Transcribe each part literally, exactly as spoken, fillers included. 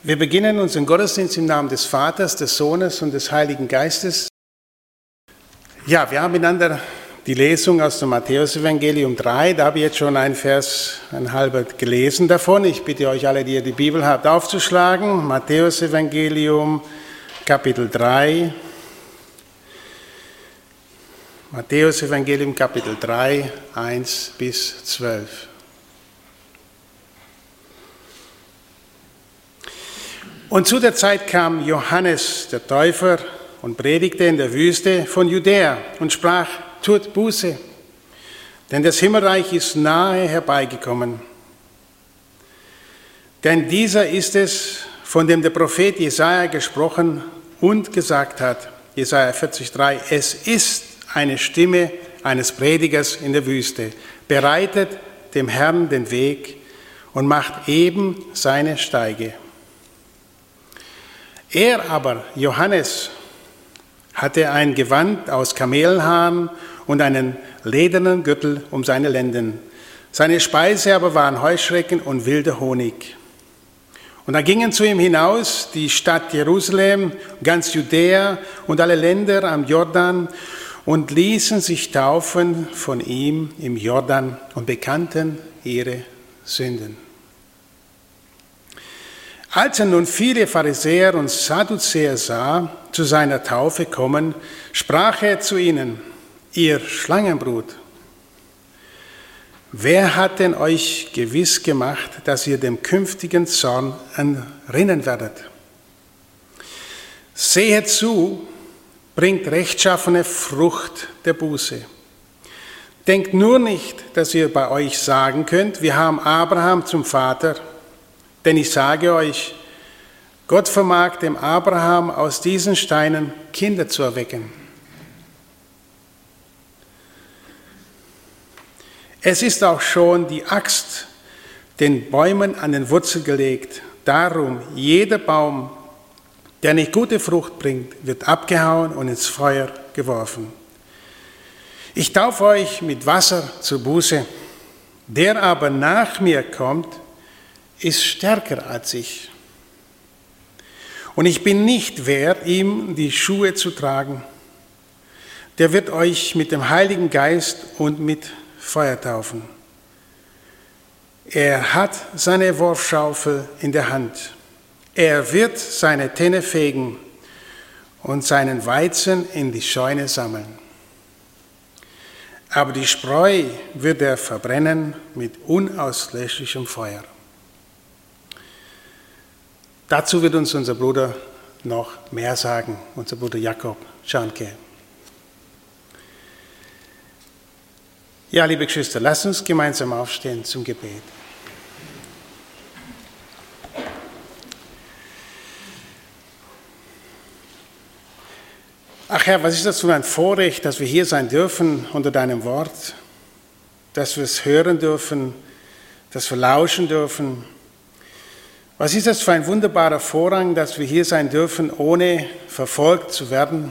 Wir beginnen unseren Gottesdienst im Namen des Vaters, des Sohnes und des Heiligen Geistes. Ja, wir haben miteinander die Lesung aus dem Matthäus-Evangelium drei. Da habe ich jetzt schon einen Vers, ein halber gelesen davon. Ich bitte euch alle, die ihr die Bibel habt, aufzuschlagen. Matthäus-Evangelium, Kapitel drei. Matthäus-Evangelium, Kapitel drei, eins bis zwölf. Und zu der Zeit kam Johannes, der Täufer, und predigte in der Wüste von Judäa und sprach, tut Buße, denn das Himmelreich ist nahe herbeigekommen. Denn dieser ist es, von dem der Prophet Jesaja gesprochen und gesagt hat, Jesaja vierzig, drei, es ist eine Stimme eines Predigers in der Wüste, bereitet dem Herrn den Weg und macht eben seine Steige. Er aber, Johannes, hatte ein Gewand aus Kamelenhaaren und einen ledernen Gürtel um seine Lenden. Seine Speise aber waren Heuschrecken und wilder Honig. Und da gingen zu ihm hinaus die Stadt Jerusalem, ganz Judäa und alle Länder am Jordan und ließen sich taufen von ihm im Jordan und bekannten ihre Sünden. Als er nun viele Pharisäer und Sadduzäer sah, zu seiner Taufe kommen, sprach er zu ihnen, ihr Schlangenbrut, wer hat denn euch gewiss gemacht, dass ihr dem künftigen Zorn entrinnen werdet? Sehet zu, bringt rechtschaffene Frucht der Buße. Denkt nur nicht, dass ihr bei euch sagen könnt, wir haben Abraham zum Vater. Denn ich sage euch, Gott vermag dem Abraham aus diesen Steinen Kinder zu erwecken. Es ist auch schon die Axt den Bäumen an den Wurzel gelegt. Darum, jeder Baum, der nicht gute Frucht bringt, wird abgehauen und ins Feuer geworfen. Ich taufe euch mit Wasser zur Buße. Der aber nach mir kommt, ist stärker als ich. Und ich bin nicht wert, ihm die Schuhe zu tragen. Der wird euch mit dem Heiligen Geist und mit Feuer taufen. Er hat seine Wurfschaufel in der Hand. Er wird seine Tenne fegen und seinen Weizen in die Scheune sammeln. Aber die Spreu wird er verbrennen mit unauslöschlichem Feuer. Dazu wird uns unser Bruder noch mehr sagen, unser Bruder Jakob Schanke. Ja, liebe Geschwister, lasst uns gemeinsam aufstehen zum Gebet. Ach Herr, was ist das für ein Vorrecht, dass wir hier sein dürfen unter deinem Wort, dass wir es hören dürfen, dass wir lauschen dürfen. Was ist das für ein wunderbarer Vorrang, dass wir hier sein dürfen, ohne verfolgt zu werden,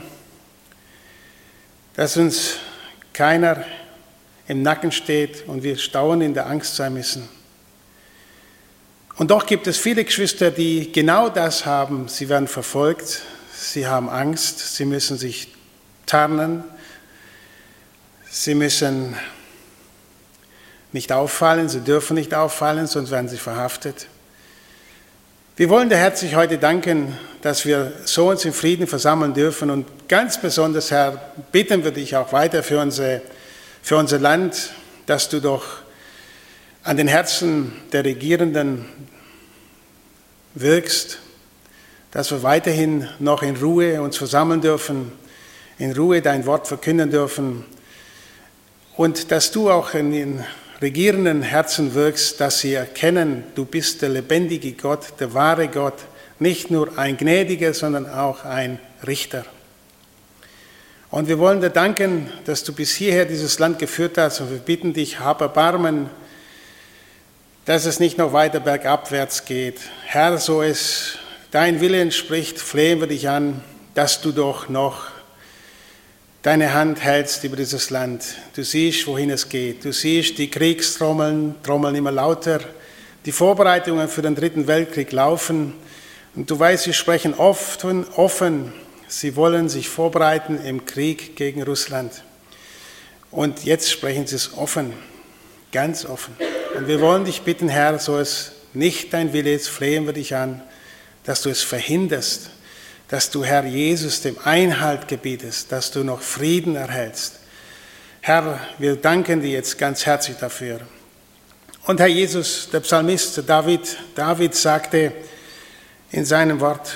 dass uns keiner im Nacken steht und wir dauernd in der Angst sein müssen. Und doch gibt es viele Geschwister, die genau das haben. Sie werden verfolgt, sie haben Angst, sie müssen sich tarnen, sie müssen nicht auffallen, sie dürfen nicht auffallen, sonst werden sie verhaftet. Wir wollen dir herzlich heute danken, dass wir so uns in Frieden versammeln dürfen und ganz besonders, Herr, bitten wir dich auch weiter für, unsere, für unser Land, dass du doch an den Herzen der Regierenden wirkst, dass wir weiterhin noch in Ruhe uns versammeln dürfen, in Ruhe dein Wort verkünden dürfen und dass du auch in den regierenden Herzen wirkst, dass sie erkennen, du bist der lebendige Gott, der wahre Gott, nicht nur ein Gnädiger, sondern auch ein Richter. Und wir wollen dir danken, dass du bis hierher dieses Land geführt hast und wir bitten dich, hab Erbarmen, dass es nicht noch weiter bergabwärts geht. Herr, so es dein Wille entspricht, flehen wir dich an, dass du doch noch deine Hand hältst über dieses Land. Du siehst, wohin es geht. Du siehst die Kriegstrommeln, trommeln immer lauter. Die Vorbereitungen für den dritten Weltkrieg laufen. Und du weißt, sie sprechen oft und offen, sie wollen sich vorbereiten im Krieg gegen Russland. Und jetzt sprechen sie es offen, ganz offen. Und wir wollen dich bitten, Herr, so es nicht dein Wille ist, flehen wir dich an, dass du es verhinderst, dass du, Herr Jesus, dem Einhalt gebietest, dass du noch Frieden erhältst. Herr, wir danken dir jetzt ganz herzlich dafür. Und Herr Jesus, der Psalmist David, David sagte in seinem Wort,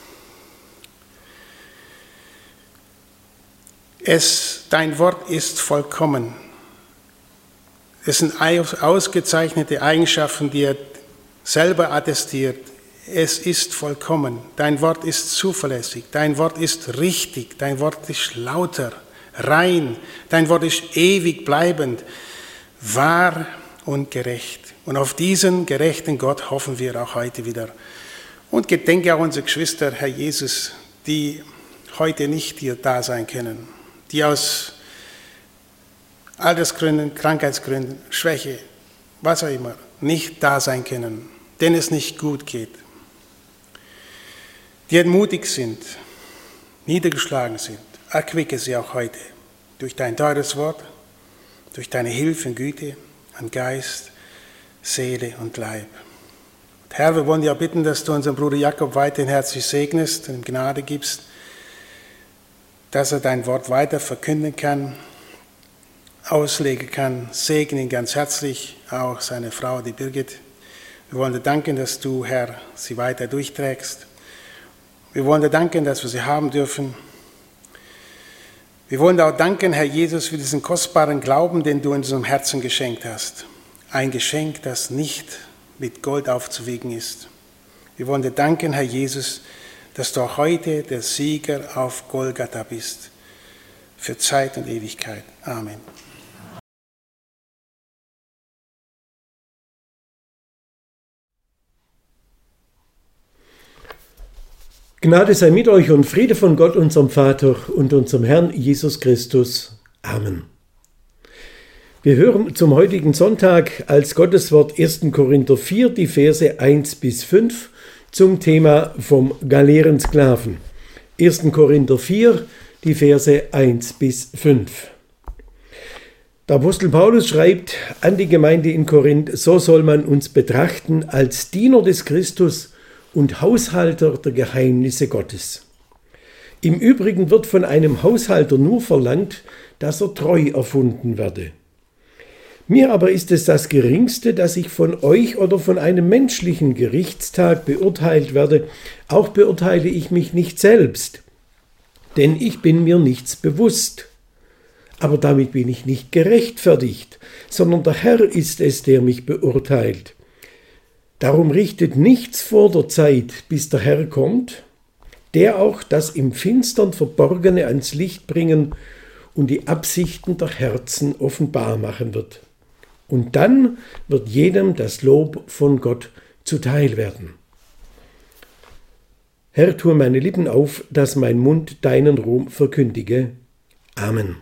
es, dein Wort ist vollkommen. Es sind ausgezeichnete Eigenschaften, die er selber attestiert. Es ist vollkommen. Dein Wort ist zuverlässig. Dein Wort ist richtig. Dein Wort ist lauter, rein. Dein Wort ist ewig bleibend, wahr und gerecht. Und auf diesen gerechten Gott hoffen wir auch heute wieder. Und gedenke auch unsere Geschwister, Herr Jesus, die heute nicht hier da sein können, die aus Altersgründen, Krankheitsgründen, Schwäche, was auch immer, nicht da sein können, denen es nicht gut geht, die entmutigt sind, niedergeschlagen sind. Erquicke sie auch heute durch dein teures Wort, durch deine Hilfe und Güte an Geist, Seele und Leib. Und Herr, wir wollen dir auch bitten, dass du unseren Bruder Jakob weiterhin herzlich segnest und ihm Gnade gibst, dass er dein Wort weiter verkünden kann, auslegen kann. Segne ihn ganz herzlich, auch seine Frau, die Birgit. Wir wollen dir danken, dass du, Herr, sie weiter durchträgst. Wir wollen dir danken, dass wir sie haben dürfen. Wir wollen dir auch danken, Herr Jesus, für diesen kostbaren Glauben, den du in unserem Herzen geschenkt hast. Ein Geschenk, das nicht mit Gold aufzuwiegen ist. Wir wollen dir danken, Herr Jesus, dass du auch heute der Sieger auf Golgatha bist, für Zeit und Ewigkeit. Amen. Gnade sei mit euch und Friede von Gott, unserem Vater und unserem Herrn Jesus Christus. Amen. Wir hören zum heutigen Sonntag als Gotteswort ersten Korinther vier, die Verse eins bis fünf zum Thema vom Galeerensklaven. ersten Korinther vier, die Verse eins bis fünf. Der Apostel Paulus schreibt an die Gemeinde in Korinth, so soll man uns betrachten als Diener des Christus und Haushalter der Geheimnisse Gottes. Im Übrigen wird von einem Haushalter nur verlangt, dass er treu erfunden werde. Mir aber ist es das Geringste, dass ich von euch oder von einem menschlichen Gerichtstag beurteilt werde, auch beurteile ich mich nicht selbst, denn ich bin mir nichts bewusst. Aber damit bin ich nicht gerechtfertigt, sondern der Herr ist es, der mich beurteilt. Darum richtet nichts vor der Zeit, bis der Herr kommt, der auch das im Finstern Verborgene ans Licht bringen und die Absichten der Herzen offenbar machen wird. Und dann wird jedem das Lob von Gott zuteil werden. Herr, tue meine Lippen auf, dass mein Mund deinen Ruhm verkündige. Amen.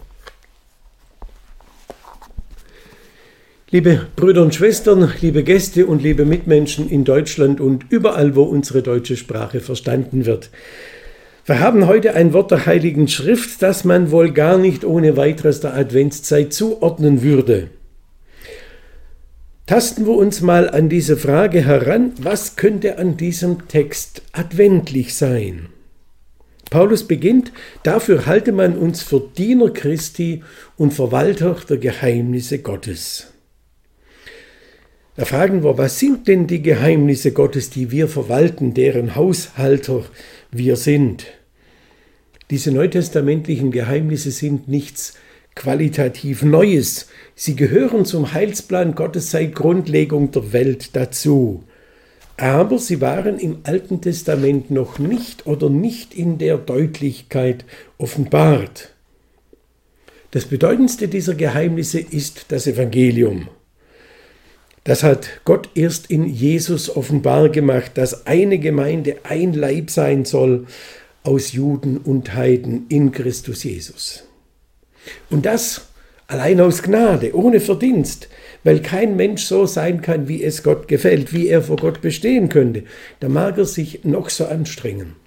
Liebe Brüder und Schwestern, liebe Gäste und liebe Mitmenschen in Deutschland und überall, wo unsere deutsche Sprache verstanden wird. Wir haben heute ein Wort der Heiligen Schrift, das man wohl gar nicht ohne weiteres der Adventszeit zuordnen würde. Tasten wir uns mal an diese Frage heran, was könnte an diesem Text adventlich sein? Paulus beginnt, dafür halte man uns für Diener Christi und Verwalter der Geheimnisse Gottes. Da fragen wir, was sind denn die Geheimnisse Gottes, die wir verwalten, deren Haushalter wir sind? Diese neutestamentlichen Geheimnisse sind nichts qualitativ Neues. Sie gehören zum Heilsplan Gottes seit Grundlegung der Welt dazu. Aber sie waren im Alten Testament noch nicht oder nicht in der Deutlichkeit offenbart. Das bedeutendste dieser Geheimnisse ist das Evangelium. Das hat Gott erst in Jesus offenbar gemacht, dass eine Gemeinde ein Leib sein soll aus Juden und Heiden in Christus Jesus. Und das allein aus Gnade, ohne Verdienst, weil kein Mensch so sein kann, wie es Gott gefällt, wie er vor Gott bestehen könnte. Da mag er sich noch so anstrengen.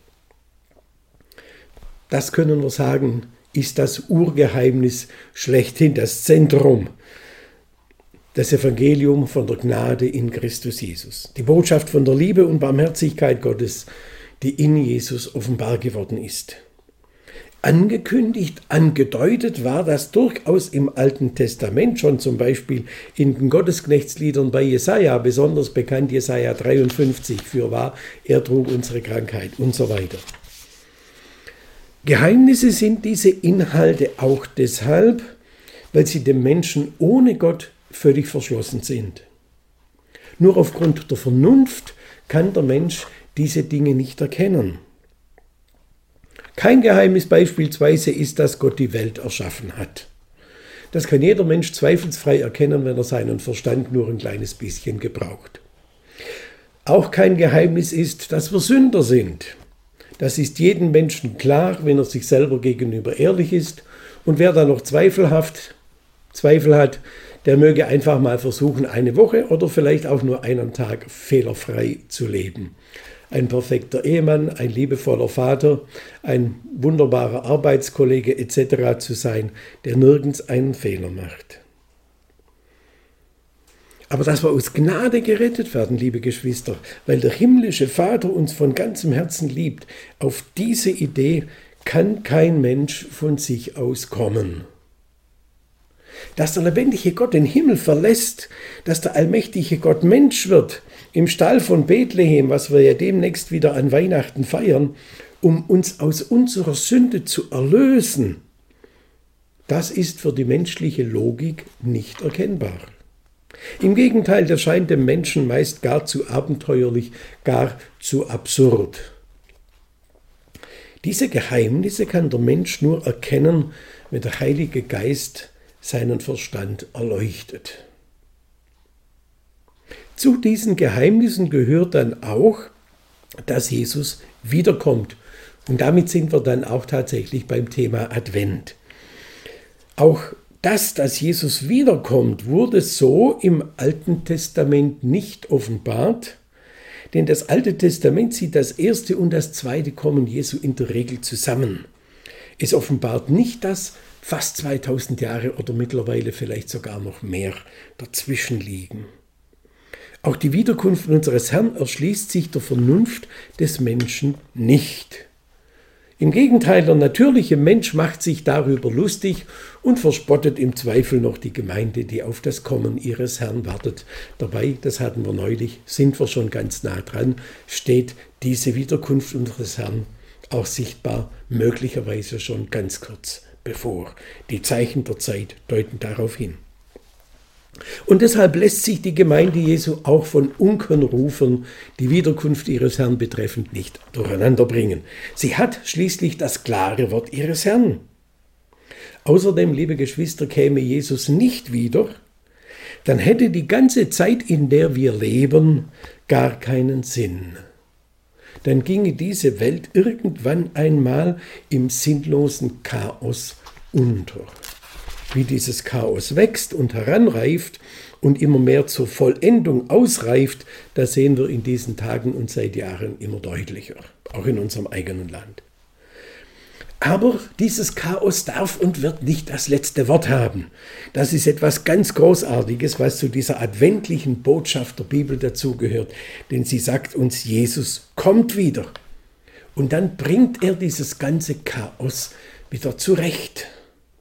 Das können wir sagen, ist das Urgeheimnis schlechthin, das Zentrum, das Evangelium von der Gnade in Christus Jesus. Die Botschaft von der Liebe und Barmherzigkeit Gottes, die in Jesus offenbar geworden ist. Angekündigt, angedeutet war das durchaus im Alten Testament, schon zum Beispiel in den Gottesknechtsliedern bei Jesaja, besonders bekannt Jesaja dreiundfünfzig, fürwahr, er trug unsere Krankheit und so weiter. Geheimnisse sind diese Inhalte auch deshalb, weil sie dem Menschen ohne Gott völlig verschlossen sind. Nur aufgrund der Vernunft kann der Mensch diese Dinge nicht erkennen. Kein Geheimnis beispielsweise ist, dass Gott die Welt erschaffen hat. Das kann jeder Mensch zweifelsfrei erkennen, wenn er seinen Verstand nur ein kleines bisschen gebraucht. Auch kein Geheimnis ist, dass wir Sünder sind. Das ist jedem Menschen klar, wenn er sich selber gegenüber ehrlich ist. Und wer da noch zweifelhaft Zweifel hat, der möge einfach mal versuchen, eine Woche oder vielleicht auch nur einen Tag fehlerfrei zu leben. Ein perfekter Ehemann, ein liebevoller Vater, ein wunderbarer Arbeitskollege et cetera zu sein, der nirgends einen Fehler macht. Aber dass wir aus Gnade gerettet werden, liebe Geschwister, weil der himmlische Vater uns von ganzem Herzen liebt, auf diese Idee kann kein Mensch von sich aus kommen. Dass der lebendige Gott den Himmel verlässt, dass der allmächtige Gott Mensch wird, im Stall von Bethlehem, was wir ja demnächst wieder an Weihnachten feiern, um uns aus unserer Sünde zu erlösen, das ist für die menschliche Logik nicht erkennbar. Im Gegenteil, das scheint dem Menschen meist gar zu abenteuerlich, gar zu absurd. Diese Geheimnisse kann der Mensch nur erkennen, wenn der Heilige Geist seinen Verstand erleuchtet. Zu diesen Geheimnissen gehört dann auch, dass Jesus wiederkommt. Und damit sind wir dann auch tatsächlich beim Thema Advent. Auch das, dass Jesus wiederkommt, wurde so im Alten Testament nicht offenbart, denn das Alte Testament sieht das erste und das zweite Kommen Jesu in der Regel zusammen. Es offenbart nicht, dass fast zweitausend Jahre oder mittlerweile vielleicht sogar noch mehr dazwischen liegen. Auch die Wiederkunft unseres Herrn erschließt sich der Vernunft des Menschen nicht. Im Gegenteil, der natürliche Mensch macht sich darüber lustig und verspottet im Zweifel noch die Gemeinde, die auf das Kommen ihres Herrn wartet. Dabei, das hatten wir neulich, sind wir schon ganz nah dran, steht diese Wiederkunft unseres Herrn auch sichtbar, möglicherweise schon ganz kurz bevor. Die Zeichen der Zeit deuten darauf hin. Und deshalb lässt sich die Gemeinde Jesu auch von Unkenrufern die Wiederkunft ihres Herrn betreffend nicht durcheinander bringen. Sie hat schließlich das klare Wort ihres Herrn. Außerdem, liebe Geschwister, käme Jesus nicht wieder, dann hätte die ganze Zeit, in der wir leben, gar keinen Sinn. Dann ginge diese Welt irgendwann einmal im sinnlosen Chaos unter. Wie dieses Chaos wächst und heranreift und immer mehr zur Vollendung ausreift, das sehen wir in diesen Tagen und seit Jahren immer deutlicher, auch in unserem eigenen Land. Aber dieses Chaos darf und wird nicht das letzte Wort haben. Das ist etwas ganz Großartiges, was zu dieser adventlichen Botschaft der Bibel dazugehört. Denn sie sagt uns, Jesus kommt wieder. Und dann bringt er dieses ganze Chaos wieder zurecht.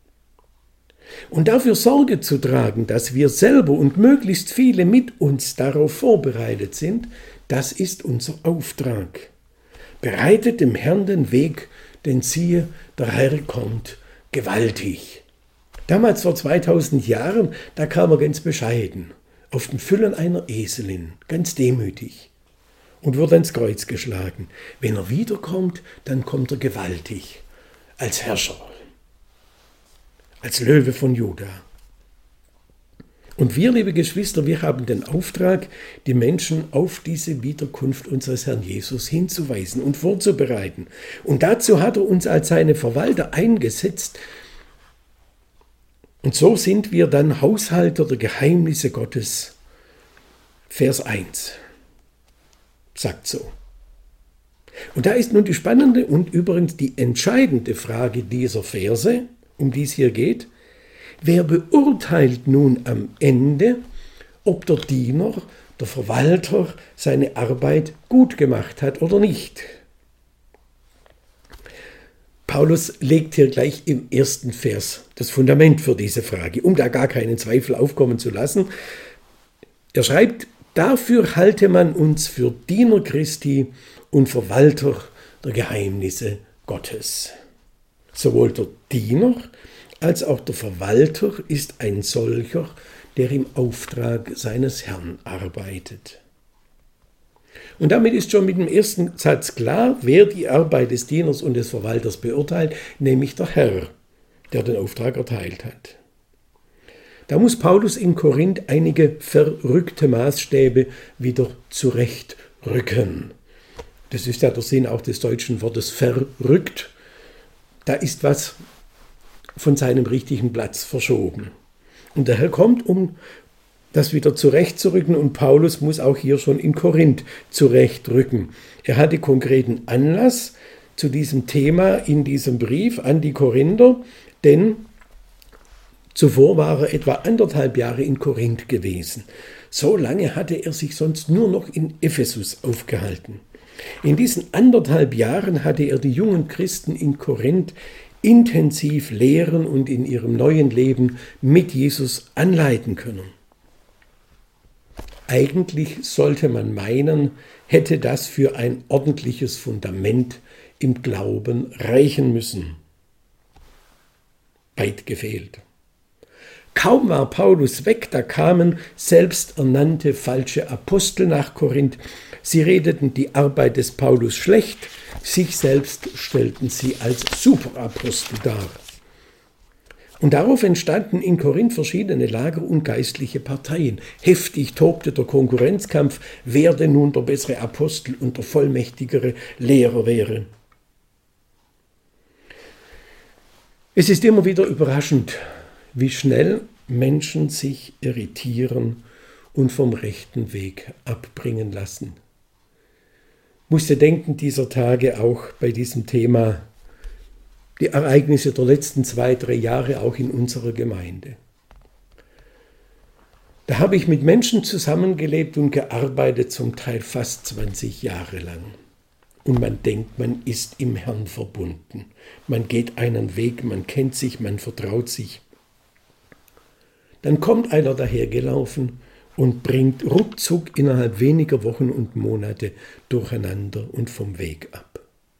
Und dafür Sorge zu tragen, dass wir selber und möglichst viele mit uns darauf vorbereitet sind, das ist unser Auftrag. Bereitet dem Herrn den Weg, denn siehe, der Herr kommt gewaltig. Damals vor zweitausend Jahren, da kam er ganz bescheiden, auf den Füllen einer Eselin, ganz demütig und wurde ans Kreuz geschlagen. Wenn er wiederkommt, dann kommt er gewaltig, als Herrscher, als Löwe von Juda. Und wir, liebe Geschwister, wir haben den Auftrag, die Menschen auf diese Wiederkunft unseres Herrn Jesus hinzuweisen und vorzubereiten. Und dazu hat er uns als seine Verwalter eingesetzt. Und so sind wir dann Haushalter der Geheimnisse Gottes. Vers eins sagt so. Und da ist nun die spannende und übrigens die entscheidende Frage dieser Verse, um die es hier geht. Wer beurteilt nun am Ende, ob der Diener, der Verwalter seine Arbeit gut gemacht hat oder nicht? Paulus legt hier gleich im ersten Vers das Fundament für diese Frage, um da gar keinen Zweifel aufkommen zu lassen. Er schreibt, dafür halte man uns für Diener Christi und Verwalter der Geheimnisse Gottes. Sowohl der Diener als auch der Verwalter ist ein solcher, der im Auftrag seines Herrn arbeitet. Und damit ist schon mit dem ersten Satz klar, wer die Arbeit des Dieners und des Verwalters beurteilt, nämlich der Herr, der den Auftrag erteilt hat. Da muss Paulus in Korinth einige verrückte Maßstäbe wieder zurechtrücken. Das ist ja der Sinn auch des deutschen Wortes verrückt. Da ist was von seinem richtigen Platz verschoben. Und der Herr kommt, um das wieder zurechtzurücken, und Paulus muss auch hier schon in Korinth zurechtrücken. Er hatte konkreten Anlass zu diesem Thema in diesem Brief an die Korinther, denn zuvor war er etwa anderthalb Jahre in Korinth gewesen. So lange hatte er sich sonst nur noch in Ephesus aufgehalten. In diesen anderthalb Jahren hatte er die jungen Christen in Korinth intensiv lehren und in ihrem neuen Leben mit Jesus anleiten können. Eigentlich sollte man meinen, hätte das für ein ordentliches Fundament im Glauben reichen müssen. Weit gefehlt. Kaum war Paulus weg, da kamen selbsternannte falsche Apostel nach Korinth. Sie redeten die Arbeit des Paulus schlecht, sich selbst stellten sie als Superapostel dar. Und darauf entstanden in Korinth verschiedene Lager und geistliche Parteien. Heftig tobte der Konkurrenzkampf, wer denn nun der bessere Apostel und der vollmächtigere Lehrer wäre. Es ist immer wieder überraschend, wie schnell Menschen sich irritieren und vom rechten Weg abbringen lassen. Ich musste denken dieser Tage auch bei diesem Thema die Ereignisse der letzten zwei, drei Jahre auch in unserer Gemeinde. Da habe ich mit Menschen zusammengelebt und gearbeitet, zum Teil fast zwanzig Jahre lang. Und man denkt, man ist im Herrn verbunden. Man geht einen Weg, man kennt sich, man vertraut sich. Dann kommt einer dahergelaufen und bringt ruckzuck innerhalb weniger Wochen und Monate durcheinander und vom Weg ab.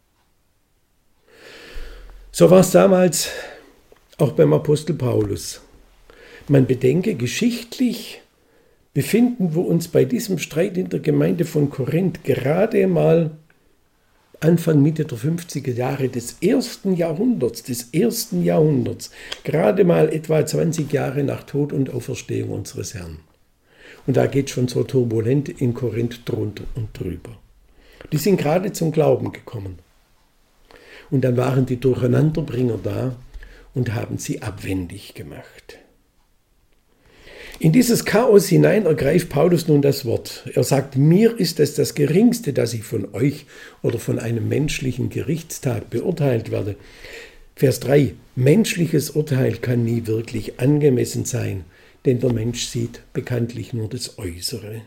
So war es damals auch beim Apostel Paulus. Man bedenke, geschichtlich befinden wir uns bei diesem Streit in der Gemeinde von Korinth gerade mal Anfang, Mitte der fünfziger Jahre des ersten Jahrhunderts, des ersten Jahrhunderts, gerade mal etwa zwanzig Jahre nach Tod und Auferstehung unseres Herrn. Und da geht es schon so turbulent in Korinth drunter und drüber. Die sind gerade zum Glauben gekommen. Und dann waren die Durcheinanderbringer da und haben sie abwendig gemacht. In dieses Chaos hinein ergreift Paulus nun das Wort. Er sagt, mir ist es das Geringste, dass ich von euch oder von einem menschlichen Gerichtstag beurteilt werde. Vers drei, menschliches Urteil kann nie wirklich angemessen sein, denn der Mensch sieht bekanntlich nur das Äußere.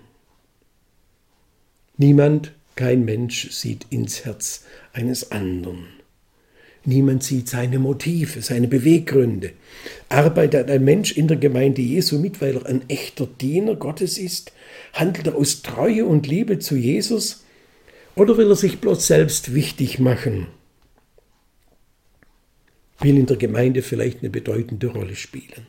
Niemand, kein Mensch sieht ins Herz eines anderen. Niemand sieht seine Motive, seine Beweggründe. Arbeitet ein Mensch in der Gemeinde Jesu mit, weil er ein echter Diener Gottes ist? Handelt er aus Treue und Liebe zu Jesus? Oder will er sich bloß selbst wichtig machen? Will in der Gemeinde vielleicht eine bedeutende Rolle spielen?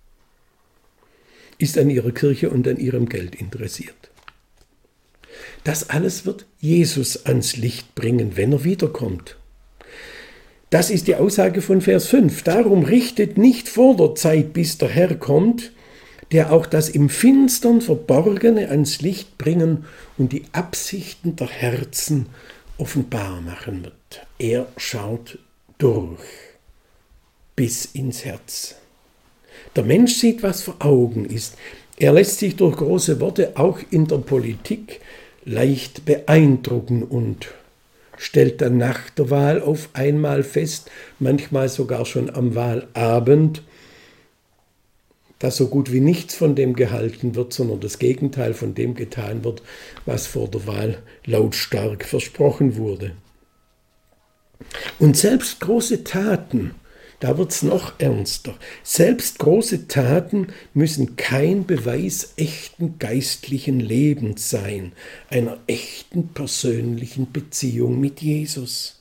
Ist an ihrer Kirche und an ihrem Geld interessiert? Das alles wird Jesus ans Licht bringen, wenn er wiederkommt. Das ist die Aussage von Vers fünf. Darum richtet nicht vor der Zeit, bis der Herr kommt, der auch das im Finstern Verborgene ans Licht bringen und die Absichten der Herzen offenbar machen wird. Er schaut durch bis ins Herz. Der Mensch sieht, was vor Augen ist. Er lässt sich durch große Worte auch in der Politik leicht beeindrucken und stellt dann nach der Wahl auf einmal fest, manchmal sogar schon am Wahlabend, dass so gut wie nichts von dem gehalten wird, sondern das Gegenteil von dem getan wird, was vor der Wahl lautstark versprochen wurde. Und selbst große Taten, da wird es noch ernster, selbst große Taten müssen kein Beweis echten geistlichen Lebens sein, einer echten persönlichen Beziehung mit Jesus.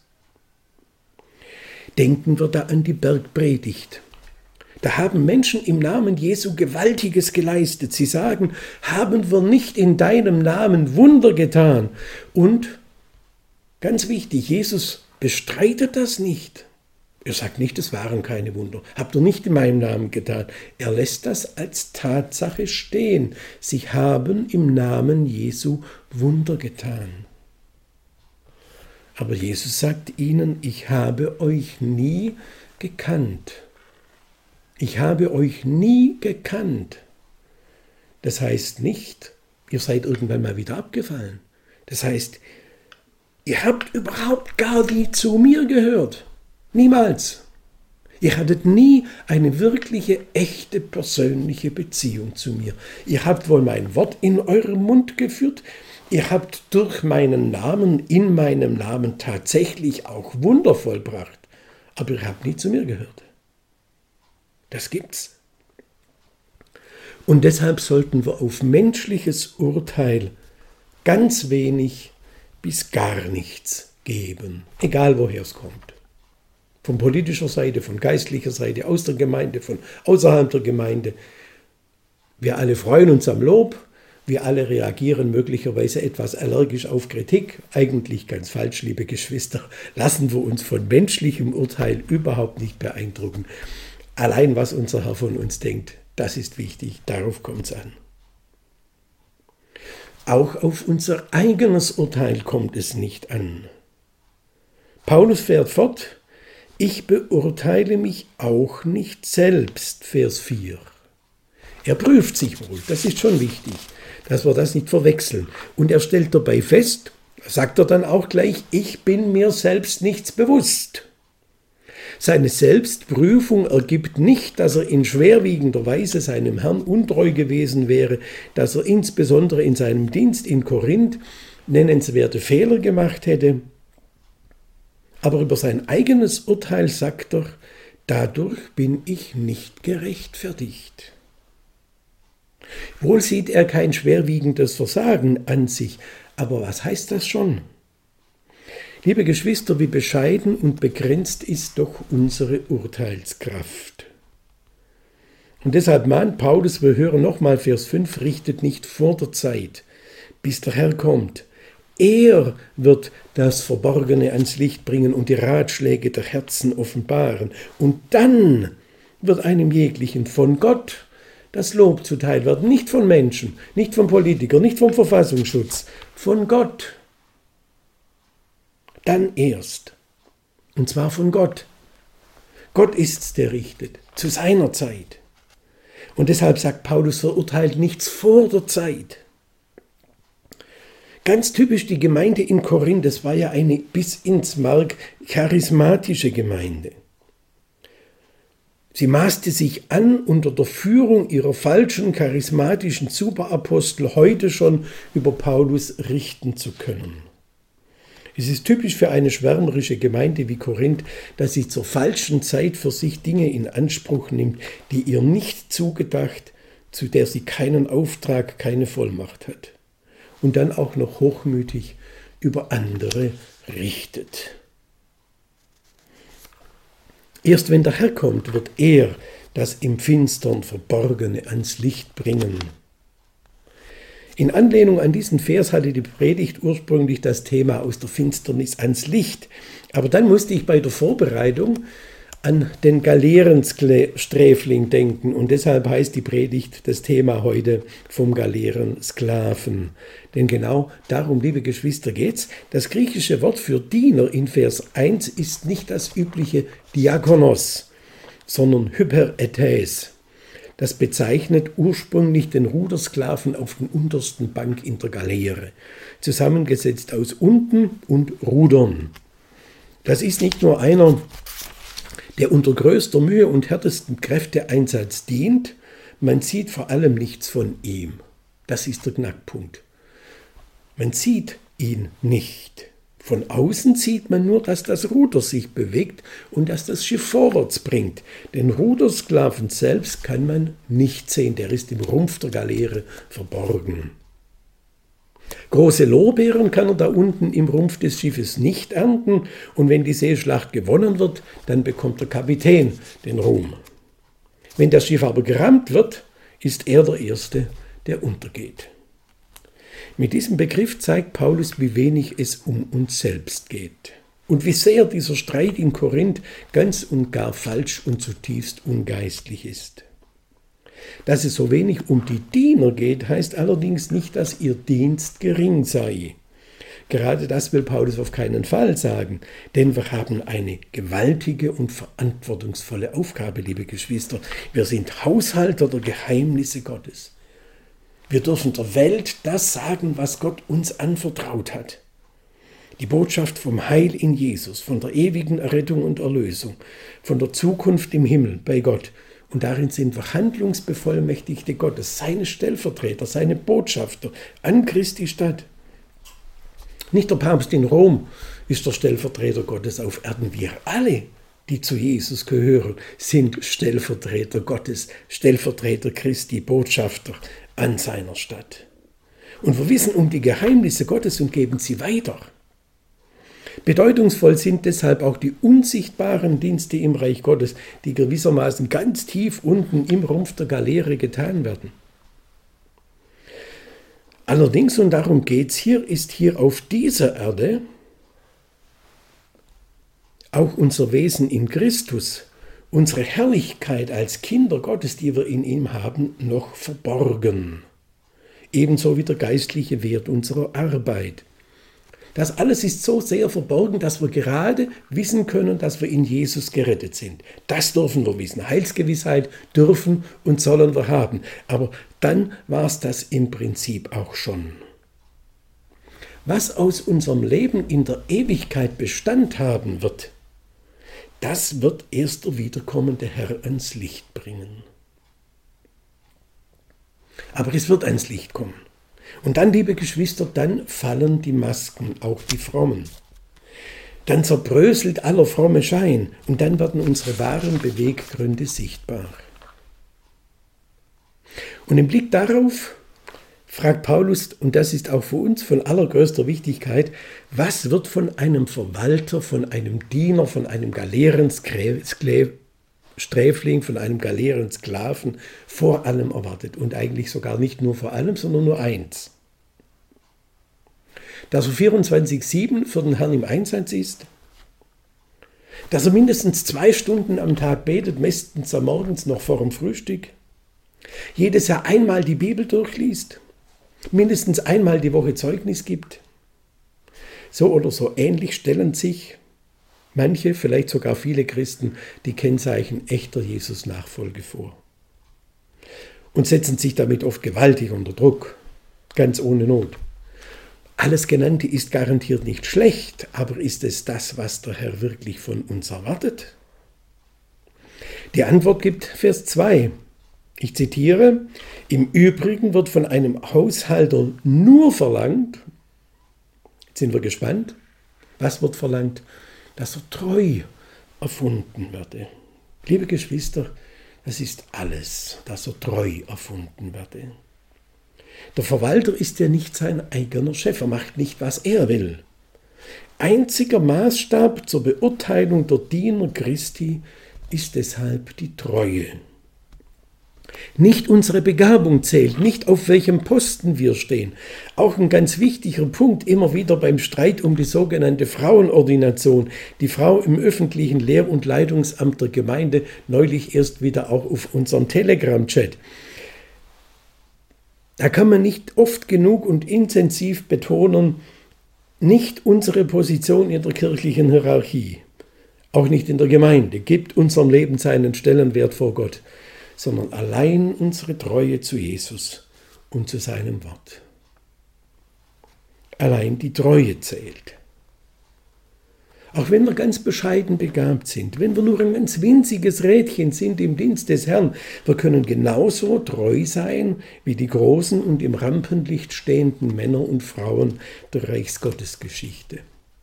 Denken wir da an die Bergpredigt. Da haben Menschen im Namen Jesu Gewaltiges geleistet. Sie sagen, haben wir nicht in deinem Namen Wunder getan? Und, ganz wichtig, Jesus bestreitet das nicht. Er sagt nicht, es waren keine Wunder. Habt ihr nicht in meinem Namen getan. Er lässt das als Tatsache stehen. Sie haben im Namen Jesu Wunder getan. Aber Jesus sagt ihnen, ich habe euch nie gekannt. Ich habe euch nie gekannt. Das heißt nicht, ihr seid irgendwann mal wieder abgefallen. Das heißt, ihr habt überhaupt gar nie zu mir gehört. Niemals. Ihr hattet nie eine wirkliche, echte, persönliche Beziehung zu mir. Ihr habt wohl mein Wort in eurem Mund geführt. Ihr habt durch meinen Namen, in meinem Namen tatsächlich auch Wunder vollbracht. Aber ihr habt nie zu mir gehört. Das gibt's. Und deshalb sollten wir auf menschliches Urteil ganz wenig bis gar nichts geben, egal woher es kommt. Von politischer Seite, von geistlicher Seite, aus der Gemeinde, von außerhalb der Gemeinde. Wir alle freuen uns am Lob, wir alle reagieren möglicherweise etwas allergisch auf Kritik. Eigentlich ganz falsch, liebe Geschwister. Lassen wir uns von menschlichem Urteil überhaupt nicht beeindrucken. Allein was unser Herr von uns denkt, das ist wichtig, darauf kommt es an. Auch auf unser eigenes Urteil kommt es nicht an. Paulus fährt fort, ich beurteile mich auch nicht selbst, Vers vier. Er prüft sich wohl, das ist schon wichtig, dass wir das nicht verwechseln. Und er stellt dabei fest, sagt er dann auch gleich, ich bin mir selbst nichts bewusst. Seine Selbstprüfung ergibt nicht, dass er in schwerwiegender Weise seinem Herrn untreu gewesen wäre, dass er insbesondere in seinem Dienst in Korinth nennenswerte Fehler gemacht hätte. Aber über sein eigenes Urteil sagt er, dadurch bin ich nicht gerechtfertigt. Wohl sieht er kein schwerwiegendes Versagen an sich, aber was heißt das schon? Liebe Geschwister, wie bescheiden und begrenzt ist doch unsere Urteilskraft. Und deshalb mahnt Paulus, wir hören nochmal Vers fünf, richtet nicht vor der Zeit, bis der Herr kommt. Er wird das Verborgene ans Licht bringen und die Ratschläge der Herzen offenbaren. Und dann wird einem jeglichen von Gott das Lob zuteil werden, nicht von Menschen, nicht von Politikern, nicht vom Verfassungsschutz, von Gott. Dann erst. Und zwar von Gott. Gott ist's, der richtet, zu seiner Zeit. Und deshalb sagt Paulus, verurteilt nichts vor der Zeit. Ganz typisch die Gemeinde in Korinth, das war ja eine bis ins Mark charismatische Gemeinde. Sie maßte sich an, unter der Führung ihrer falschen charismatischen Superapostel heute schon über Paulus richten zu können. Es ist typisch für eine schwärmerische Gemeinde wie Korinth, dass sie zur falschen Zeit für sich Dinge in Anspruch nimmt, die ihr nicht zugedacht, zu der sie keinen Auftrag, keine Vollmacht hat. Und dann auch noch hochmütig über andere richtet. Erst wenn der Herr kommt, wird er das im Finstern Verborgene ans Licht bringen. In Anlehnung an diesen Vers hatte die Predigt ursprünglich das Thema aus der Finsternis ans Licht. Aber dann musste ich bei der Vorbereitung an den Galeerensträfling denken. Und deshalb heißt die Predigt das Thema heute vom Galeerensklaven. Denn genau darum, liebe Geschwister, geht's. Das griechische Wort für Diener in Vers eins ist nicht das übliche Diakonos, sondern Hyperetes. Das bezeichnet ursprünglich den Rudersklaven auf den untersten Bank in der Galeere, zusammengesetzt aus Unten und Rudern. Das ist nicht nur einer, der unter größter Mühe und härtestem Kräfteeinsatz dient, man sieht vor allem nichts von ihm. Das ist der Knackpunkt. Man sieht ihn nicht. Von außen sieht man nur, dass das Ruder sich bewegt und dass das Schiff vorwärts bringt. Den Rudersklaven selbst kann man nicht sehen, der ist im Rumpf der Galeere verborgen. Große Lorbeeren kann er da unten im Rumpf des Schiffes nicht ernten und wenn die Seeschlacht gewonnen wird, dann bekommt der Kapitän den Ruhm. Wenn das Schiff aber gerammt wird, ist er der Erste, der untergeht. Mit diesem Begriff zeigt Paulus, wie wenig es um uns selbst geht und wie sehr dieser Streit in Korinth ganz und gar falsch und zutiefst ungeistlich ist. Dass es so wenig um die Diener geht, heißt allerdings nicht, dass ihr Dienst gering sei. Gerade das will Paulus auf keinen Fall sagen, denn wir haben eine gewaltige und verantwortungsvolle Aufgabe, liebe Geschwister. Wir sind Haushalter der Geheimnisse Gottes. Wir dürfen der Welt das sagen, was Gott uns anvertraut hat. Die Botschaft vom Heil in Jesus, von der ewigen Errettung und Erlösung, von der Zukunft im Himmel bei Gott. Und darin sind wir Handlungsbevollmächtigte Gottes, seine Stellvertreter, seine Botschafter an Christi Stadt. Nicht der Papst in Rom ist der Stellvertreter Gottes auf Erden. Wir alle, die zu Jesus gehören, sind Stellvertreter Gottes, Stellvertreter Christi, Botschafter an seiner Stadt. Und wir wissen um die Geheimnisse Gottes und geben sie weiter. Bedeutungsvoll sind deshalb auch die unsichtbaren Dienste im Reich Gottes, die gewissermaßen ganz tief unten im Rumpf der Galeere getan werden. Allerdings, und darum geht es hier, ist hier auf dieser Erde auch unser Wesen in Christus, unsere Herrlichkeit als Kinder Gottes, die wir in ihm haben, noch verborgen. Ebenso wie der geistliche Wert unserer Arbeit. Das alles ist so sehr verborgen, dass wir gerade wissen können, dass wir in Jesus gerettet sind. Das dürfen wir wissen. Heilsgewissheit dürfen und sollen wir haben. Aber dann war es das im Prinzip auch schon. Was aus unserem Leben in der Ewigkeit Bestand haben wird, das wird erst der wiederkommende Herr ans Licht bringen. Aber es wird ans Licht kommen. Und dann, liebe Geschwister, dann fallen die Masken, auch die frommen. Dann zerbröselt aller fromme Schein und dann werden unsere wahren Beweggründe sichtbar. Und im Blick darauf fragt Paulus, und das ist auch für uns von allergrößter Wichtigkeit, was wird von einem Verwalter, von einem Diener, von einem Galeerensträfling, von einem Galeerensklaven vor allem erwartet. Und eigentlich sogar nicht nur vor allem, sondern nur eins. Dass er vierundzwanzig sieben für den Herrn im Einsatz ist, dass er mindestens zwei Stunden am Tag betet, meistens am Morgens noch vor dem Frühstück, jedes Jahr einmal die Bibel durchliest, mindestens einmal die Woche Zeugnis gibt. So oder so ähnlich stellen sich manche, vielleicht sogar viele Christen, die Kennzeichen echter Jesus-Nachfolge vor. Und setzen sich damit oft gewaltig unter Druck, ganz ohne Not. Alles Genannte ist garantiert nicht schlecht, aber ist es das, was der Herr wirklich von uns erwartet? Die Antwort gibt Vers zwei. Ich zitiere, im Übrigen wird von einem Haushalter nur verlangt, jetzt sind wir gespannt, was wird verlangt? Dass er treu erfunden werde. Liebe Geschwister, das ist alles, dass er treu erfunden werde. Der Verwalter ist ja nicht sein eigener Chef, er macht nicht, was er will. Einziger Maßstab zur Beurteilung der Diener Christi ist deshalb die Treue. Nicht unsere Begabung zählt, nicht auf welchem Posten wir stehen. Auch ein ganz wichtiger Punkt immer wieder beim Streit um die sogenannte Frauenordination. Die Frau im öffentlichen Lehr- und Leitungsamt der Gemeinde, neulich erst wieder auch auf unserem Telegram-Chat. Da kann man nicht oft genug und intensiv betonen, nicht unsere Position in der kirchlichen Hierarchie, auch nicht in der Gemeinde, gibt unserem Leben seinen Stellenwert vor Gott, sondern allein unsere Treue zu Jesus und zu seinem Wort. Allein die Treue zählt. Auch wenn wir ganz bescheiden begabt sind, wenn wir nur ein ganz winziges Rädchen sind im Dienst des Herrn, wir können genauso treu sein wie die großen und im Rampenlicht stehenden Männer und Frauen der Reichsgottesgeschichte.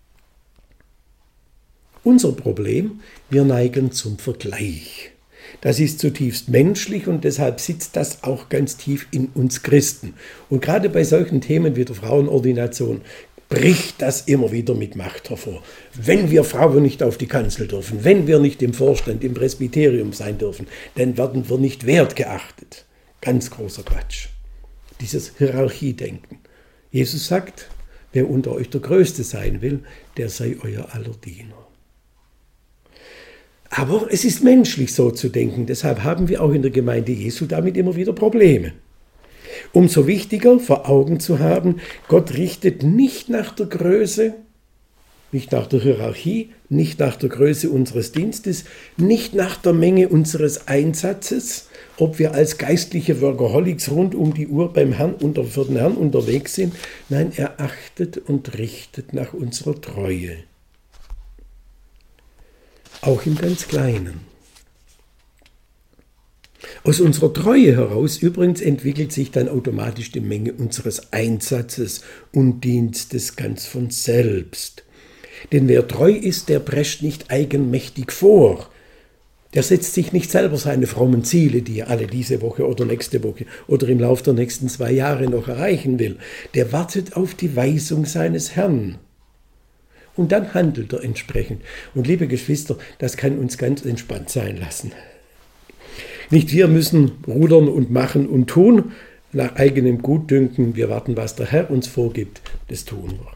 Unser Problem, wir neigen zum Vergleich. Das ist zutiefst menschlich und deshalb sitzt das auch ganz tief in uns Christen. Und gerade bei solchen Themen wie der Frauenordination bricht das immer wieder mit Macht hervor. Wenn wir Frauen nicht auf die Kanzel dürfen, wenn wir nicht im Vorstand, im Presbyterium sein dürfen, dann werden wir nicht wertgeachtet. Ganz großer Quatsch. Dieses Hierarchiedenken. Jesus sagt, wer unter euch der Größte sein will, der sei euer aller Diener. Aber es ist menschlich so zu denken, deshalb haben wir auch in der Gemeinde Jesu damit immer wieder Probleme. Umso wichtiger vor Augen zu haben, Gott richtet nicht nach der Größe, nicht nach der Hierarchie, nicht nach der Größe unseres Dienstes, nicht nach der Menge unseres Einsatzes, ob wir als geistliche Workaholics rund um die Uhr beim Herrn unter, für den Herrn unterwegs sind. Nein, er achtet und richtet nach unserer Treue. Auch im ganz Kleinen. Aus unserer Treue heraus übrigens entwickelt sich dann automatisch die Menge unseres Einsatzes und Dienstes ganz von selbst. Denn wer treu ist, der prescht nicht eigenmächtig vor. Der setzt sich nicht selber seine frommen Ziele, die er alle diese Woche oder nächste Woche oder im Laufe der nächsten zwei Jahre noch erreichen will. Der wartet auf die Weisung seines Herrn. Und dann handelt er entsprechend. Und liebe Geschwister, das kann uns ganz entspannt sein lassen. Nicht wir müssen rudern und machen und tun, nach eigenem Gutdünken. Wir warten, was der Herr uns vorgibt, das tun wir.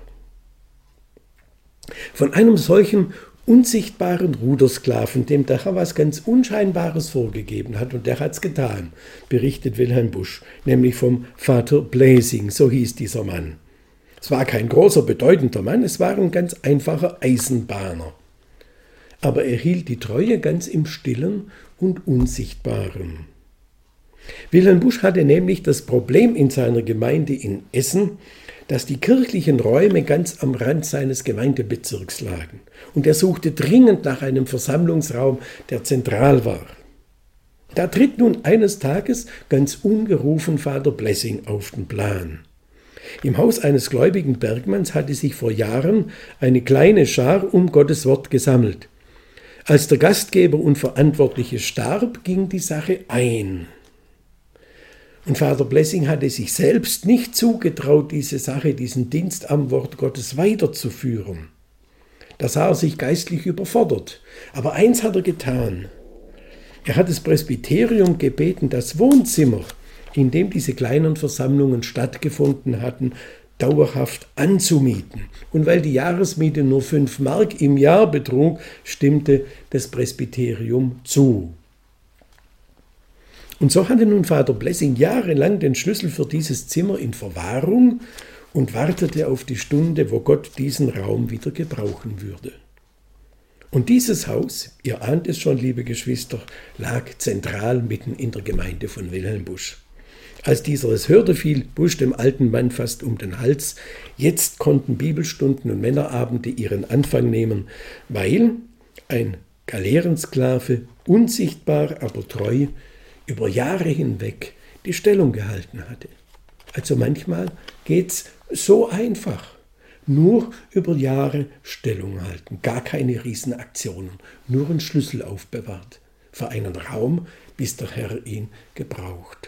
Von einem solchen unsichtbaren Rudersklaven, dem der Herr was ganz Unscheinbares vorgegeben hat, und der hat es getan, berichtet Wilhelm Busch, nämlich vom Vater Bläsing, so hieß dieser Mann. Es war kein großer, bedeutender Mann, es war ein ganz einfacher Eisenbahner. Aber er hielt die Treue ganz im Stillen und Unsichtbaren. Wilhelm Busch hatte nämlich das Problem in seiner Gemeinde in Essen, dass die kirchlichen Räume ganz am Rand seines Gemeindebezirks lagen. Und er suchte dringend nach einem Versammlungsraum, der zentral war. Da tritt nun eines Tages ganz ungerufen Vater Blessing auf den Plan. Im Haus eines gläubigen Bergmanns hatte sich vor Jahren eine kleine Schar um Gottes Wort gesammelt. Als der Gastgeber und Verantwortliche starb, ging die Sache ein. Und Vater Blessing hatte sich selbst nicht zugetraut, diese Sache, diesen Dienst am Wort Gottes weiterzuführen. Da sah er sich geistlich überfordert. Aber eins hat er getan. Er hat das Presbyterium gebeten, das Wohnzimmer, in dem diese kleinen Versammlungen stattgefunden hatten, dauerhaft anzumieten. Und weil die Jahresmiete nur fünf Mark im Jahr betrug, stimmte das Presbyterium zu. Und so hatte nun Vater Blessing jahrelang den Schlüssel für dieses Zimmer in Verwahrung und wartete auf die Stunde, wo Gott diesen Raum wieder gebrauchen würde. Und dieses Haus, ihr ahnt es schon, liebe Geschwister, lag zentral mitten in der Gemeinde von Wilhelm Busch. Als dieser es hörte, fiel Busch dem alten Mann fast um den Hals. Jetzt konnten Bibelstunden und Männerabende ihren Anfang nehmen, weil ein Galeerensklave, unsichtbar, aber treu, über Jahre hinweg die Stellung gehalten hatte. Also manchmal geht's so einfach. Nur über Jahre Stellung halten, gar keine Riesenaktionen, nur einen Schlüssel aufbewahrt für einen Raum, bis der Herr ihn gebraucht.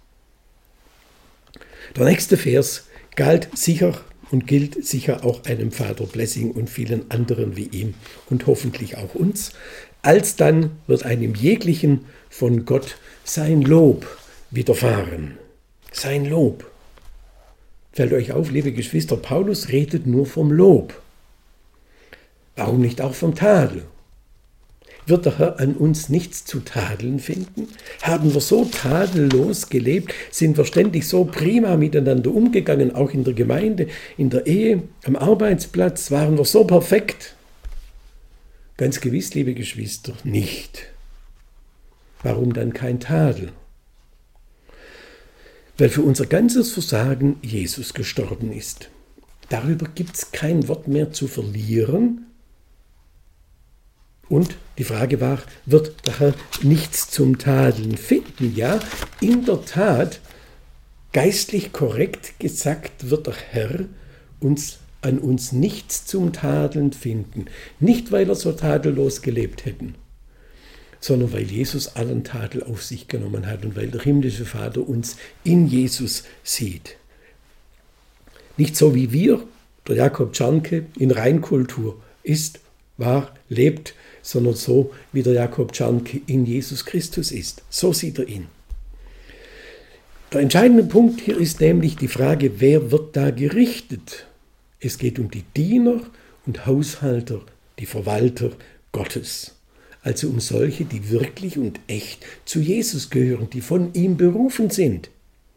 Der nächste Vers galt sicher und gilt sicher auch einem Vater Blessing und vielen anderen wie ihm und hoffentlich auch uns. Alsdann wird einem jeglichen von Gott sein Lob widerfahren. Sein Lob. Fällt euch auf, liebe Geschwister, Paulus redet nur vom Lob. Warum nicht auch vom Tadel? Wird der Herr an uns nichts zu tadeln finden? Haben wir so tadellos gelebt? Sind wir ständig so prima miteinander umgegangen, auch in der Gemeinde, in der Ehe, am Arbeitsplatz? Waren wir so perfekt? Ganz gewiss, liebe Geschwister, nicht. Warum dann kein Tadel? Weil für unser ganzes Versagen Jesus gestorben ist. Darüber gibt es kein Wort mehr zu verlieren. Und die Frage war, wird der Herr nichts zum Tadeln finden? Ja, in der Tat, geistlich korrekt gesagt, wird der Herr uns an uns nichts zum Tadeln finden. Nicht, weil er so tadellos gelebt hätten, sondern weil Jesus allen Tadel auf sich genommen hat und weil der himmlische Vater uns in Jesus sieht. Nicht so wie wir, der Jakob Czarnke, in Reinkultur ist, war, lebt, sondern so wie der Jakob Czarnke in Jesus Christus ist. So sieht er ihn. Der entscheidende Punkt hier ist nämlich die Frage, wer wird da gerichtet? Es geht um die Diener und Haushalter, die Verwalter Gottes. Also um solche, die wirklich und echt zu Jesus gehören, die von ihm berufen sind.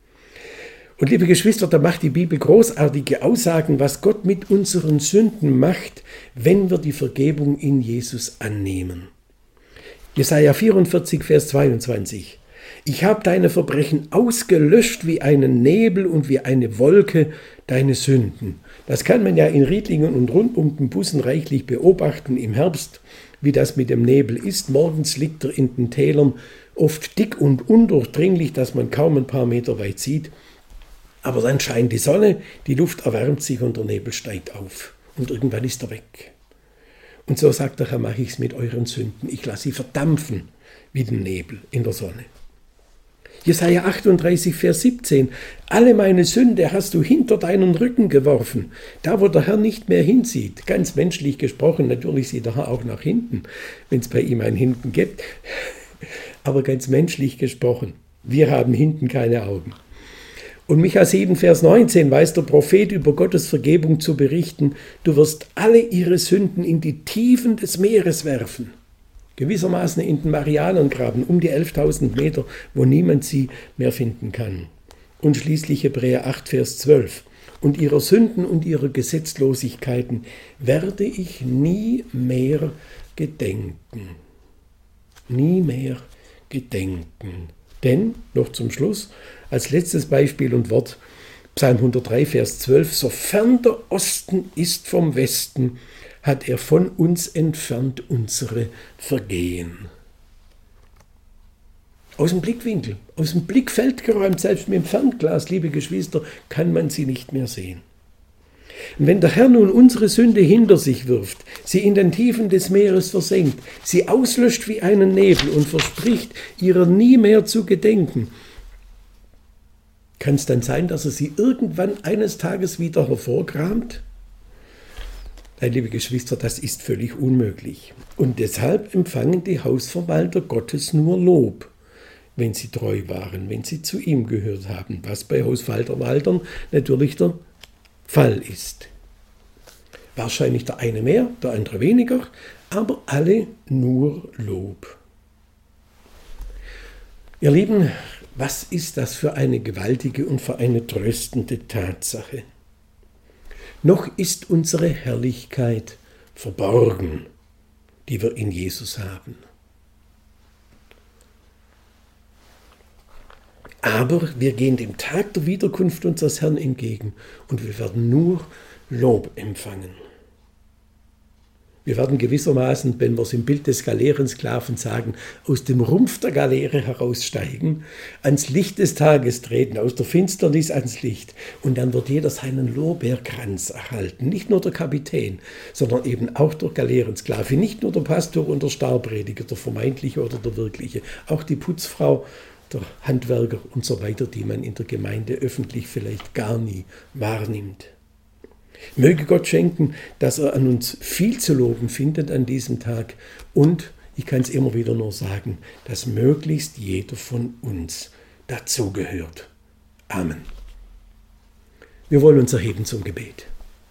Und liebe Geschwister, da macht die Bibel großartige Aussagen, was Gott mit unseren Sünden macht, wenn wir die Vergebung in Jesus annehmen. Jesaja vierundvierzig, Vers zweiundzwanzig. Ich habe deine Verbrechen ausgelöscht wie einen Nebel und wie eine Wolke deine Sünden. Das kann man ja in Riedlingen und rund um den Bussen reichlich beobachten im Herbst, wie das mit dem Nebel ist. Morgens liegt er in den Tälern oft dick und undurchdringlich, dass man kaum ein paar Meter weit sieht. Aber dann scheint die Sonne, die Luft erwärmt sich und der Nebel steigt auf. Und irgendwann ist er weg. Und so sagt der Herr, mache ich es mit euren Sünden. Ich lasse sie verdampfen wie den Nebel in der Sonne. Jesaja achtunddreißig, Vers siebzehn. Alle meine Sünde hast du hinter deinen Rücken geworfen, da wo der Herr nicht mehr hinsieht. Ganz menschlich gesprochen, natürlich sieht der Herr auch nach hinten, wenn es bei ihm ein Hinten gibt. Aber ganz menschlich gesprochen, wir haben hinten keine Augen. Und Micha sieben, Vers neunzehn weiß der Prophet über Gottes Vergebung zu berichten, du wirst alle ihre Sünden in die Tiefen des Meeres werfen. Gewissermaßen in den Marianengraben, um die elftausend Meter, wo niemand sie mehr finden kann. Und schließlich Hebräer acht, Vers zwölf. Und ihrer Sünden und ihrer Gesetzlosigkeiten werde ich nie mehr gedenken. Nie mehr gedenken. Denn, noch zum Schluss, als letztes Beispiel und Wort, Psalm hundertdrei, Vers zwölf, sofern der Osten ist vom Westen, hat er von uns entfernt unsere Vergehen. Aus dem Blickwinkel, aus dem Blickfeld geräumt, selbst mit dem Fernglas, liebe Geschwister, kann man sie nicht mehr sehen. Und wenn der Herr nun unsere Sünde hinter sich wirft, sie in den Tiefen des Meeres versenkt, sie auslöscht wie einen Nebel und verspricht, ihrer nie mehr zu gedenken, kann es dann sein, dass er sie irgendwann eines Tages wieder hervorkramt? Nein, liebe Geschwister, das ist völlig unmöglich. Und deshalb empfangen die Hausverwalter Gottes nur Lob, wenn sie treu waren, wenn sie zu ihm gehört haben, was bei Hausverwaltern natürlich der Fall ist. Wahrscheinlich der eine mehr, der andere weniger, aber alle nur Lob. Ihr Lieben, was ist das für eine gewaltige und für eine tröstende Tatsache? Noch ist unsere Herrlichkeit verborgen, die wir in Jesus haben. Aber wir gehen dem Tag der Wiederkunft unseres Herrn entgegen und wir werden nur Lob empfangen. Wir werden gewissermaßen, wenn wir es im Bild des Galeerensklaven sagen, aus dem Rumpf der Galeere heraussteigen, ans Licht des Tages treten, aus der Finsternis ans Licht. Und dann wird jeder seinen Lorbeerkranz erhalten. Nicht nur der Kapitän, sondern eben auch der Galeerensklave. Nicht nur der Pastor und der Starprediger, der vermeintliche oder der wirkliche. Auch die Putzfrau, der Handwerker und so weiter, die man in der Gemeinde öffentlich vielleicht gar nie wahrnimmt. Möge Gott schenken, dass er an uns viel zu loben findet an diesem Tag und, ich kann es immer wieder nur sagen, dass möglichst jeder von uns dazugehört. Amen. Wir wollen uns erheben zum Gebet.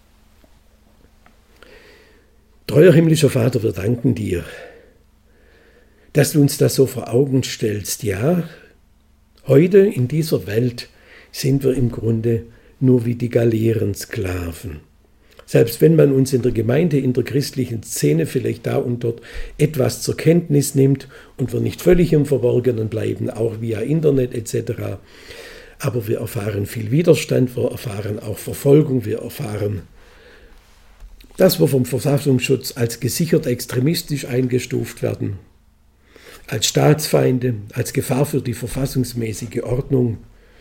Treuer himmlischer Vater, wir danken dir, dass du uns das so vor Augen stellst. Ja, heute in dieser Welt sind wir im Grunde nur wie die Galeerensklaven. Selbst wenn man uns in der Gemeinde, in der christlichen Szene vielleicht da und dort etwas zur Kenntnis nimmt und wir nicht völlig im Verborgenen bleiben, auch via Internet et cetera. Aber wir erfahren viel Widerstand, wir erfahren auch Verfolgung, wir erfahren, dass wir vom Verfassungsschutz als gesichert extremistisch eingestuft werden, als Staatsfeinde, als Gefahr für die verfassungsmäßige Ordnung.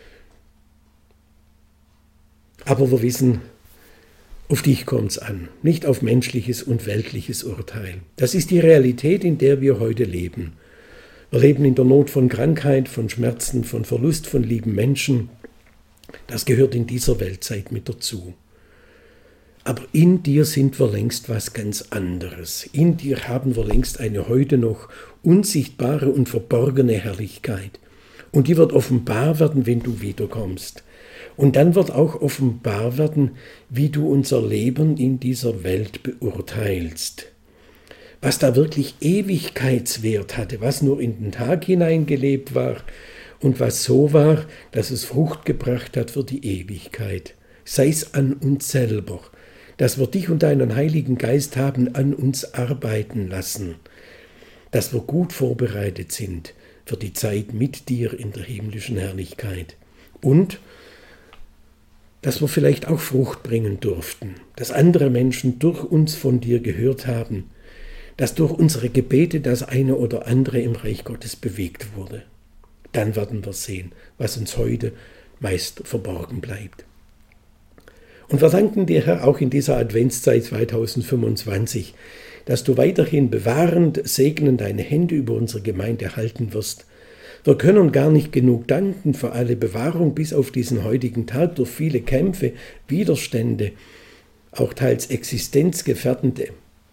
Aber wir wissen, auf dich kommt es an, nicht auf menschliches und weltliches Urteil. Das ist die Realität, in der wir heute leben. Wir leben in der Not von Krankheit, von Schmerzen, von Verlust von lieben Menschen. Das gehört in dieser Weltzeit mit dazu. Aber in dir sind wir längst was ganz anderes. In dir haben wir längst eine heute noch unsichtbare und verborgene Herrlichkeit. Und die wird offenbar werden, wenn du wiederkommst. Und dann wird auch offenbar werden, wie du unser Leben in dieser Welt beurteilst. Was da wirklich Ewigkeitswert hatte, was nur in den Tag hineingelebt war und was so war, dass es Frucht gebracht hat für die Ewigkeit. Sei es an uns selber, dass wir dich und deinen Heiligen Geist haben an uns arbeiten lassen, dass wir gut vorbereitet sind für die Zeit mit dir in der himmlischen Herrlichkeit und dass wir vielleicht auch Frucht bringen durften, dass andere Menschen durch uns von dir gehört haben, dass durch unsere Gebete das eine oder andere im Reich Gottes bewegt wurde. Dann werden wir sehen, was uns heute meist verborgen bleibt. Und wir danken dir, Herr, auch in dieser Adventszeit zweitausendfünfundzwanzig, dass du weiterhin bewahrend, segnend deine Hände über unsere Gemeinde halten wirst. Wir können gar nicht genug danken für alle Bewahrung bis auf diesen heutigen Tag durch viele Kämpfe, Widerstände, auch teils existenzgefährdende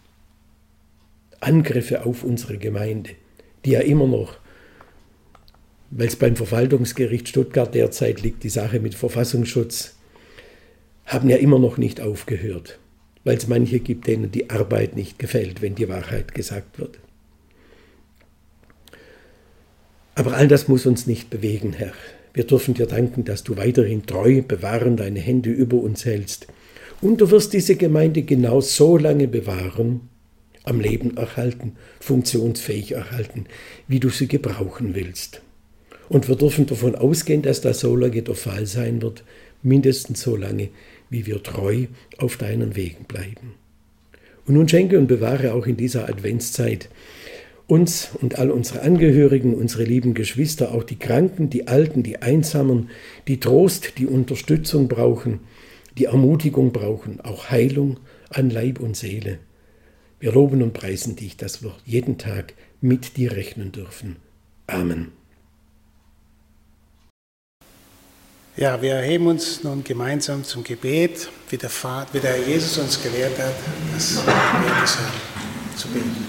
Angriffe auf unsere Gemeinde, die ja immer noch, weil es beim Verwaltungsgericht Stuttgart derzeit liegt, die Sache mit Verfassungsschutz, haben ja immer noch nicht aufgehört, weil es manche gibt, denen die Arbeit nicht gefällt, wenn die Wahrheit gesagt wird. Aber all das muss uns nicht bewegen, Herr. Wir dürfen dir danken, dass du weiterhin treu bewahren deine Hände über uns hältst. Und du wirst diese Gemeinde genau so lange bewahren, am Leben erhalten, funktionsfähig erhalten, wie du sie gebrauchen willst. Und wir dürfen davon ausgehen, dass das so lange der Fall sein wird, mindestens so lange, wie wir treu auf deinen Wegen bleiben. Und nun schenke und bewahre auch in dieser Adventszeit uns und all unsere Angehörigen, unsere lieben Geschwister, auch die Kranken, die Alten, die Einsamen, die Trost, die Unterstützung brauchen, die Ermutigung brauchen, auch Heilung an Leib und Seele. Wir loben und preisen dich, dass wir jeden Tag mit dir rechnen dürfen. Amen. Ja, wir erheben uns nun gemeinsam zum Gebet, wie der, Vater, wie der Herr Jesus uns gelehrt hat, das Gebet des Herrn zu beten.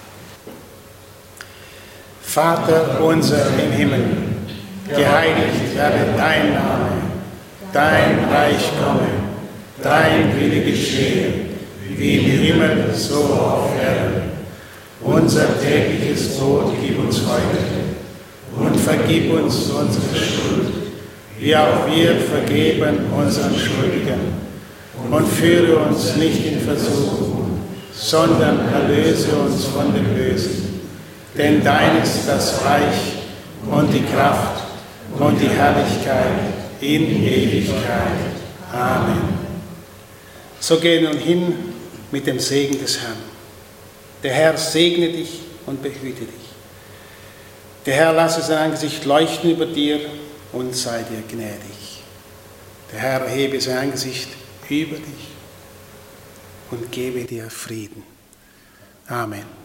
Vater unser im Himmel, geheiligt werde dein Name, dein Reich komme, dein Wille geschehe, wie im Himmel, so auf Erden. Unser tägliches Brot gib uns heute und vergib uns unsere Schuld, wie auch wir vergeben unseren Schuldigen. Und führe uns nicht in Versuchung, sondern erlöse uns von dem Bösen. Denn dein ist das Reich und die Kraft und die Herrlichkeit in Ewigkeit. Amen. So geh nun hin mit dem Segen des Herrn. Der Herr segne dich und behüte dich. Der Herr lasse sein Angesicht leuchten über dir und sei dir gnädig. Der Herr erhebe sein Angesicht über dich und gebe dir Frieden. Amen.